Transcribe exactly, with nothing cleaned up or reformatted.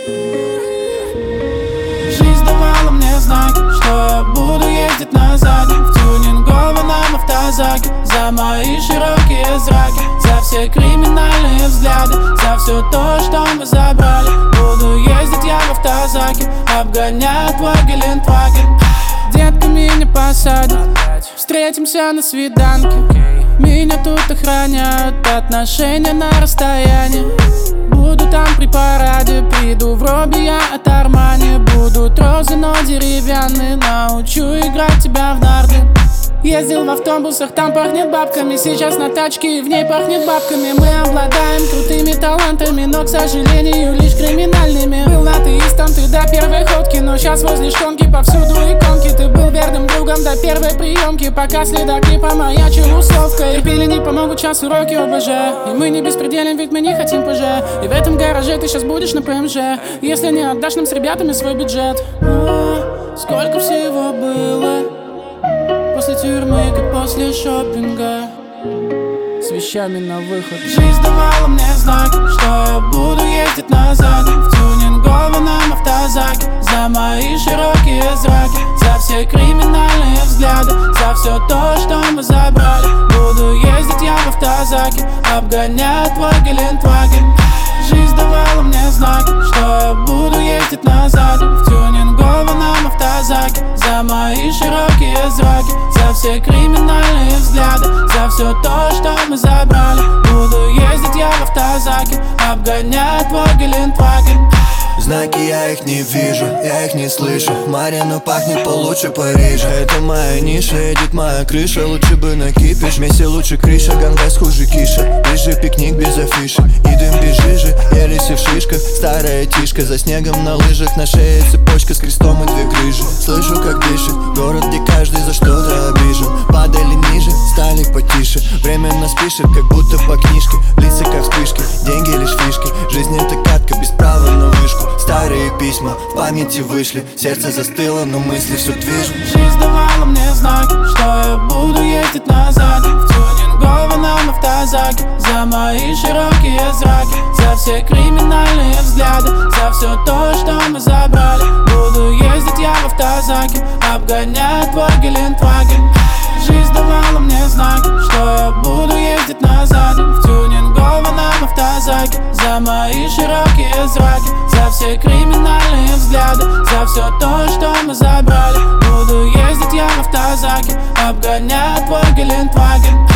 Жизнь давала мне знаки, что я буду ездить на заднем в тюнингованном автозаке. За мои широкие зраки, за все криминальные взгляды, за все то, что мы забрали. Буду ездить я в автозаке, обгоняя твой Гелендваген. Детка меня посадит, встретимся на свиданке. Меня тут охраняют, отношения на расстоянии. Буду там при параде, приду в робе я от Армани. Будут розы, но деревянные, научу играть тебя в нарды. Ездил в автобусах, там пахнет бабками. Сейчас на тачке, в ней пахнет бабками. Мы обладаем крутыми талантами, но, к сожалению, лишь криминальными. Был атеистом ты до первой ходки, но сейчас возле штонки повсюду иконки. Ты был верным другом до первой приемки, пока следак не помаячил условкой. И пили не помогут час уроки ОБЖ. И мы не беспределим, ведь мы не хотим ПЖ. И в этом гараже ты сейчас будешь на ПМЖ, если не отдашь нам с ребятами свой бюджет. А, сколько всего было после тюрьмы, как после шопинга, с вещами на выход. Жизнь давала мне знаки, что я буду ездить на заднем в тюнингованном автозаке. За мои широкие зраки, за все криминальные взгляды, за все то, что мы забрали. Буду ездить я в автозаке, обгоняя твой Гелендваген. Жизнь давала мне знаки, что я буду ездить на заднем в тюнингованном автозаке. За мои широкие зраки, за все криминальные взгляды, за все то, что мы забрали. Буду ездить я в автозаке, обгоняя твой Гелендваген. Знаки, я их не вижу, я их не слышу. Марьяно пахнет получше Парижа. Это моя ниша, едет моя крыша. Лучше бы на кипиш, вместе лучше крыша. Гангайс хуже киша, ближе пикник без афиши. И дым без жижи, ереси в шишках. Старая тишка, за снегом на лыжах. На шее цепочка с крестом и две грыжи. Слышу, как дышит город, где каждый за что-то обижен. Падали ниже, стали потише. Время нас пишет, как будто по книжке. Лица как вспышки, деньги лишь фишки. Жизнь это катка, без права на вышку. Старые письма в памяти вышли, сердце застыло, но мысли все движут. Жизнь давала мне знаки, что я буду ездить на заднем в тюнингованном автозаке. За мои широкие зраки, за все криминальные взгляды, за все то, что мы забрали. Буду ездить я в автозаке, обгоняя твой Гелендваген. Жизнь давала мне знаки, что я буду ездить на заднем в тюнингованном автозаке. За мои широкие зраки, за все криминальные взгляды, за все то, что мы забрали. Буду ездить я в автозаке, обгоняя твой Гелендваген.